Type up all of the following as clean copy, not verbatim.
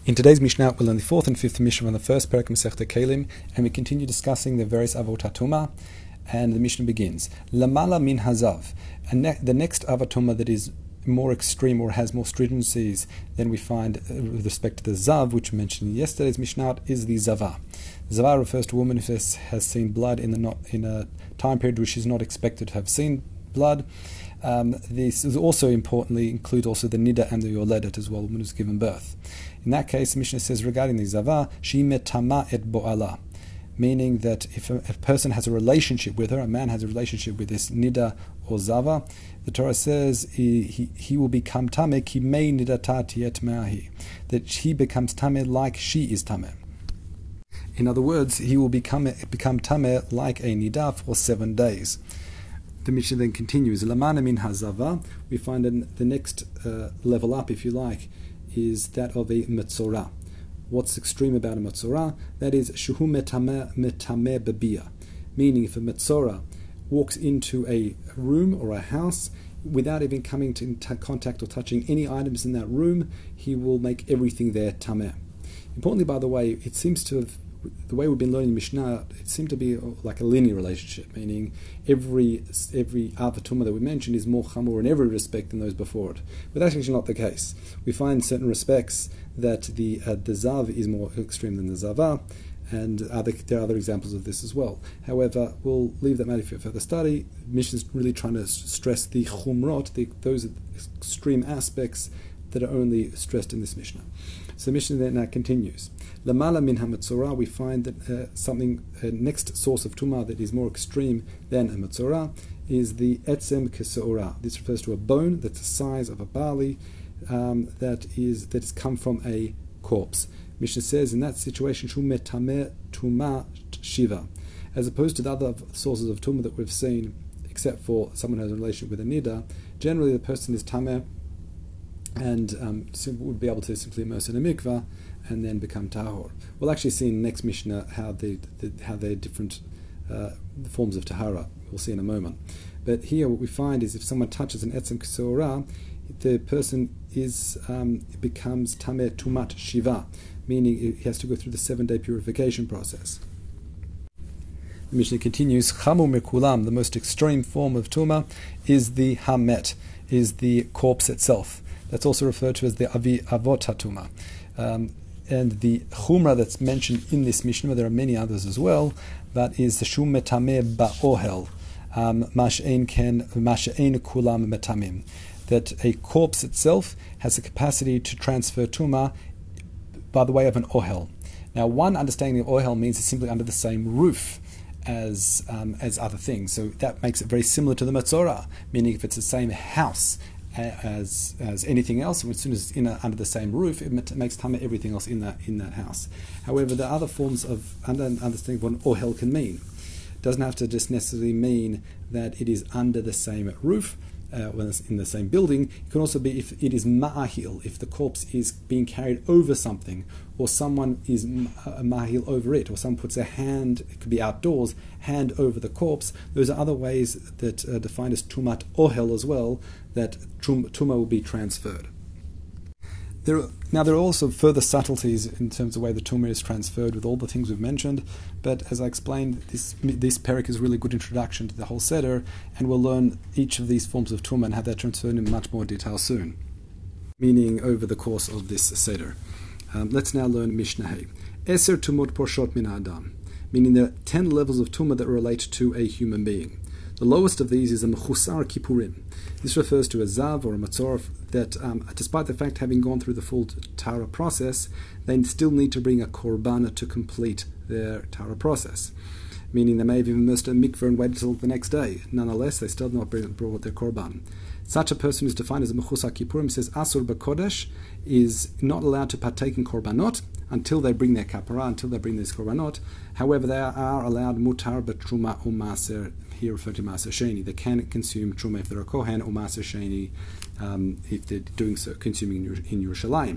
In today's Mishnah, we'll learn the fourth and fifth Mishnah on the first Perek Masechta Kelim, and we continue discussing the various Avot HaTumah. And the Mishnah begins, Lamala min hazav. And the next Avot HaTumah that is more extreme or has more stringencies than we find with respect to the Zav, which we mentioned in yesterday's Mishnah, is the Zavah. Zavah refers to a woman who has seen blood in a time period which she's not expected to have seen blood. This is also importantly includes also the Nida and the Yoledet as well, the woman who's given birth. In that case, the Mishnah says regarding the Zavah, she metama et bo'ala, meaning that if a person has a relationship with her, a man has a relationship with this Nida or Zava, the Torah says he will become Tameh ki mei nidata tiet me'ahi, that he becomes Tameh like she is Tameh. In other words, he will become Tameh like a Nida for 7 days. The Mishnah then continues, Lamana min hazava, we find the next level up, if you like, is that of a Metzorah. What's extreme about a Metzorah? That is, Shuhu metameh bebiyah, meaning if a Metzorah walks into a room or a house without even coming into contact or touching any items in that room, he will make everything there tameh. Importantly, by the way, it seems to have, the way we've been learning Mishnah, it seemed to be like a linear relationship, meaning every Avot HaTumah that we mentioned is more chamor in every respect than those before it. But that's actually not the case. We find in certain respects that the Zav is more extreme than the Zavah, and there are other examples of this as well. However, we'll leave that matter for further study. Mishnah is really trying to stress the chumrot, those extreme aspects that are only stressed in this Mishnah. So the Mishnah then now continues. Lamala min ha-metzorah, we find that a next source of tumah that is more extreme than a metzorah is the etzem keseorah. This refers to a bone that's the size of a barley that has come from a corpse. Mishnah says in that situation, shu metameh tumah shiva, as opposed to the other sources of tumah that we've seen, except for someone who has a relationship with a nida. Generally, the person is tameh and would be able to simply immerse in a mikvah and then become tahor. We'll actually see in the next Mishnah how they're different forms of tahara. We'll see in a moment. But here what we find is if someone touches an etzem keseorah, the person becomes tameh tumat shiva, meaning he has to go through the 7-day purification process. The Mishnah continues, Chamu mekulam, the most extreme form of tumah is the hamet, is the corpse itself. That's also referred to as the Avot HaTumah. And the chumrah that's mentioned in this Mishnah, there are many others as well, that is the shum metameh ba'ohel, mash'ein kulam metamim, that a corpse itself has the capacity to transfer tumah by the way of an ohel. Now, one understanding of ohel means it's simply under the same roof as other things. So that makes it very similar to the Metzorah, meaning if it's the same house as anything else, as soon as it's under the same roof, it makes tameh everything else in that house. However, there are other forms of understanding what an ohel can mean. It doesn't have to just necessarily mean that it is under the same roof, when it's in the same building. It can also be if it is ma'ahil, if the corpse is being carried over something, or someone is ma'ahil over it, or someone puts a hand, it could be outdoors, hand over the corpse. Those are other ways that are defined as tumat ohel as well, that tumah will be transferred. There are also further subtleties in terms of the way the tumah is transferred with all the things we've mentioned, but as I explained, this perek is a really good introduction to the whole seder, and we'll learn each of these forms of tumah and have that transferred in much more detail soon, meaning over the course of this seder. Let's now learn Mishnah Hey. Eser tumot porshot min adam, meaning there are 10 levels of tumah that relate to a human being. The lowest of these is a mechusar kippurim. This refers to a zav or a matzorah that, despite the fact having gone through the full tahara process, they still need to bring a korban to complete their tahara process. Meaning they may have even immersed a mikveh and waited until the next day. Nonetheless, they still have not brought their korban. Such a person is defined as a mechusar kippurim. Says asur b'kodesh, is not allowed to partake in korbanot until they bring their kapara, until they bring this korbanot. However, they are allowed mutar b'truma or maaser. Here referred to maaser sheni. They can consume truma if they're a kohen, or maaser sheni if they're doing so, consuming in Yerushalayim.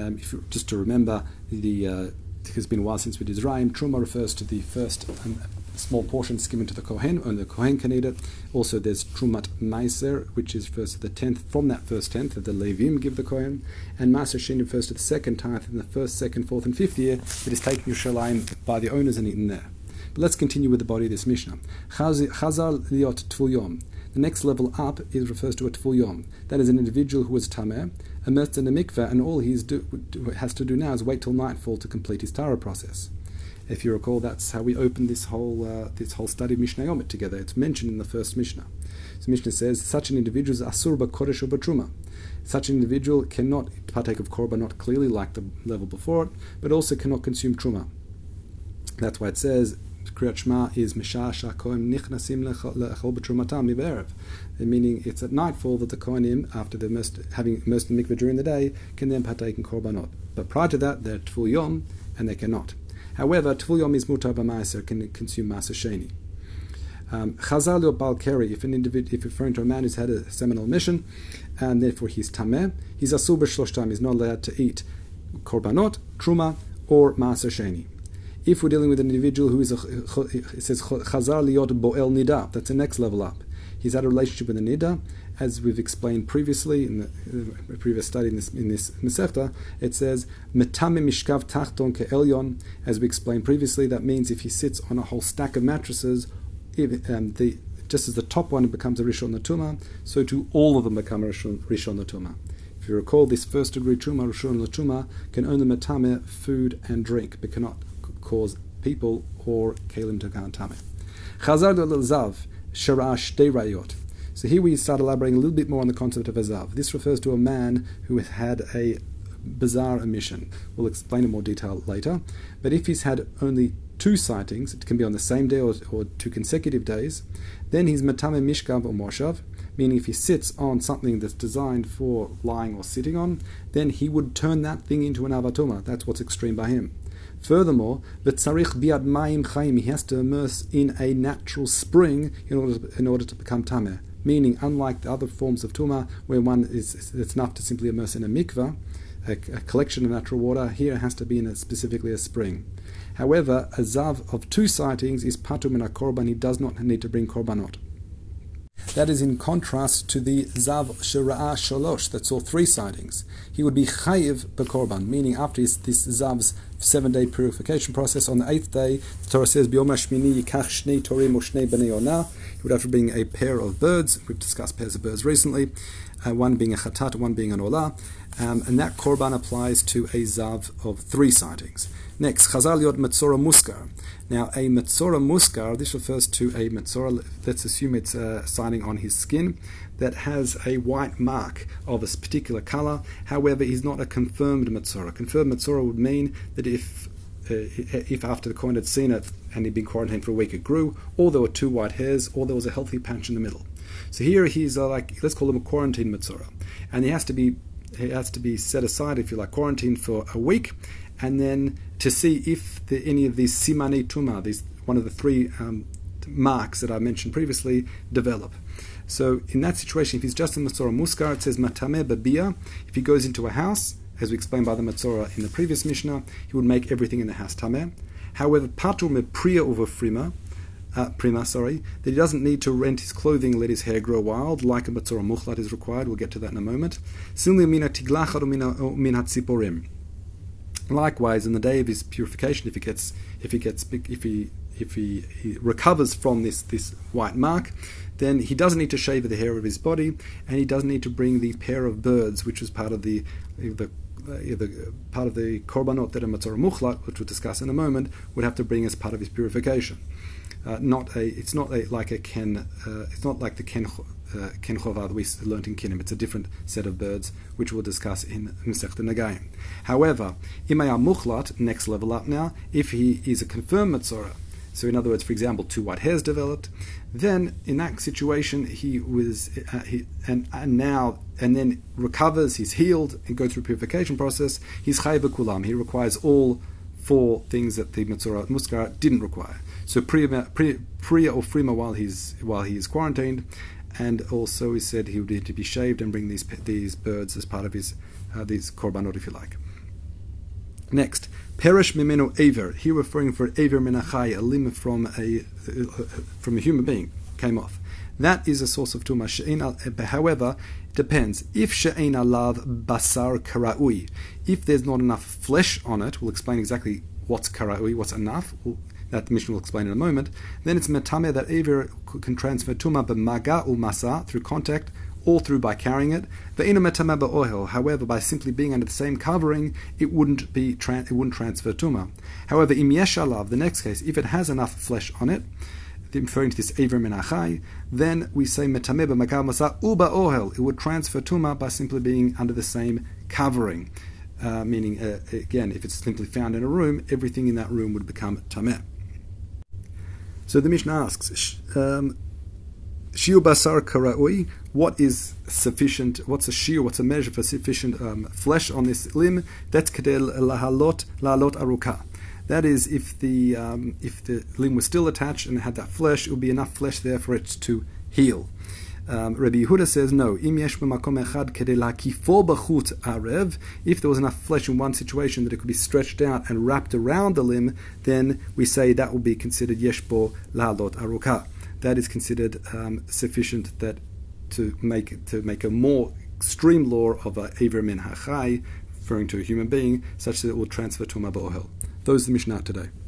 Just to remember, it has been a while since we did Zrayim. Truma refers to the first small portion is given to the Kohen, only the Kohen can eat it. Also, there's Trumat Meiser, which is refers to the 10th, from that first 10th that the Levim give the Kohen, and Maaser Sheni refers to the second tithe in the first, second, fourth, and fifth year that is taken to Yerushalayim by the owners and eaten there. But let's continue with the body of this Mishnah. Chazar liot tvul yom. The next level up refers to a tvul yom. That is an individual who was tameh, immersed in a mikveh, and all he has to do now is wait till nightfall to complete his Tara process. If you recall, that's how we opened this whole study of Mishnah Yomit together. It's mentioned in the first Mishnah. So Mishnah says, such an individual is asur b'kodesh or b'truma. Such an individual cannot partake of korban, not clearly like the level before it, but also cannot consume truma. That's why it says, Kriyat Shema is Mishah Kohen Nichnasim Lechol B'Trumatam Miberev, meaning it's at nightfall that the Kohanim, after having immersed in mikveh during the day, can then partake in korbanot. But prior to that, they're Tvul Yom, and they cannot. However, Tvul Yom is Mutar B'Maaser, can consume Maaser Sheni. Chazal or Balkeri, if referring to a man who's had a seminal mission, and therefore he's Tameh, he's Asur B'Shloshtam, he's not allowed to eat korbanot, truma, or Maaser Sheni. If we're dealing with an individual who is it says Chazar liot boel nida, that's the next level up. He's had a relationship with a nida, as we've explained previously in the previous study in this Masechta. It says metame mishkav tachton ke'elyon. As we explained previously, that means if he sits on a whole stack of mattresses, just as the top one becomes a rishon l'tuma, so too all of them become a rishon l'tuma. If you recall, this first degree truma, rishon l'tuma, can only metame food and drink, but cannot cause people or kelim to become tameh. Chazar l'zav sharash de rayot. So here we start elaborating a little bit more on the concept of a zav. This refers to a man who has had a bizarre emission. We'll explain in more detail later. But if he's had only 2 sightings, it can be on the same day or 2 consecutive days, then he's matame mishkav or moshav, meaning if he sits on something that's designed for lying or sitting on, then he would turn that thing into an avatuma. That's what's extreme by him. Furthermore, v'tzarich biad mayim chayim, he has to immerse in a natural spring in order to become tameh. Meaning, unlike the other forms of tuma, where it's enough to simply immerse in a mikveh, a collection of natural water, here it has to be in specifically a spring. However, a zav of 2 sightings is patur min korban, he does not need to bring korbanot. That is in contrast to the zav shera'a shalosh that saw 3 sightings. He would be chayiv b'korban, meaning after this zav's 7-day purification process, on the 8th day, the Torah says, B'yom hashmini yikach shnei torim o shnei b'nei onah. He would have to bring a pair of birds. We've discussed pairs of birds recently, one being a chatat, one being an olah, and that korban applies to a zav of 3 sightings. Next, chazal yod metzora muskar. Now, a metzora muskar, this refers to a metzora, let's assume it's a sighting on his skin, that has a white mark of a particular color. However, he's not a confirmed metzora. Confirmed metzora would mean that if after the Kohen had seen it and he'd been quarantined for a week, it grew, or there were 2 white hairs, or there was a healthy patch in the middle. So here he's let's call him a quarantine metzora, and he has to be set aside, if you like, quarantined for a week, and then to see if any of these simani tuma, one of the 3 marks that I mentioned previously, develop. So in that situation, if he's just in Metzora Muskar, it says Matameh Babia. If he goes into a house, as we explained by the Metzora in the previous Mishnah, he would make everything in the house Tameh. However, Patur Me Priya over Prima, that he doesn't need to rent his clothing, let his hair grow wild, like a Metzora Muchlat is required. We'll get to that in a moment. Similarly, Mina Tiglachad Min Hatziporim. Likewise, in the day of his purification, if he recovers from this white mark, then he doesn't need to shave the hair of his body, and he doesn't need to bring the pair of birds, which was part of the korbanot that a Metzora Muchlat, which we'll discuss in a moment, would have to bring as part of his purification. It's not like the ken chovah that we learned in Kinim. It's a different set of birds, which we'll discuss in Masechta Nagayim. However, Imaya Muchlat, next level up now, if he is a confirmed Metzora, so in other words, for example, 2 white hairs developed, then in that situation and then recovers, he's healed, and goes through purification process, he's chayiv b'kulam. He requires all 4 things that the Metzora Muskar didn't require. So priya or frima while he's quarantined, and also he said he would need to be shaved and bring these birds as part of his these korbanot, if you like. Next, Perish mimenu aver. Here referring for aver min achai, a limb from a human being came off. That is a source of tumah. However, it depends. If she'ein alav basar karaui, if there's not enough flesh on it, we'll explain exactly what's karaui, what's enough. That the Mishnah will explain in a moment. Then it's metame that aver can transfer tumah b'maga u'masa through contact, or through by carrying it. Ve'inu metame ba'ohel. However, by simply being under the same covering, it wouldn't transfer tumah. However, im yesh alav, the next case, if it has enough flesh on it, referring to this aver min achai, then we say metame b'maga u'masa u'ba'ohel. It would transfer tumah by simply being under the same covering. Meaning, again, if it's simply found in a room, everything in that room would become tameh. So the Mishnah asks, shiur basar karaui, what is sufficient, what's a shiur, what's a measure for sufficient flesh on this limb? That's kedel lahalot aruka. That is, if the limb was still attached and it had that flesh, it would be enough flesh there for it to heal. Rabbi Yehuda says no. Im yesh b'makom echad kedei lakifo b'chut arev. If there was enough flesh in one situation that it could be stretched out and wrapped around the limb, then we say that will be considered yesh bo lahalot aruka. That is considered sufficient that to make a more extreme law of a aver min hachai, referring to a human being, such that it will transfer tumah ba'ohel. Those are the Mishnah today.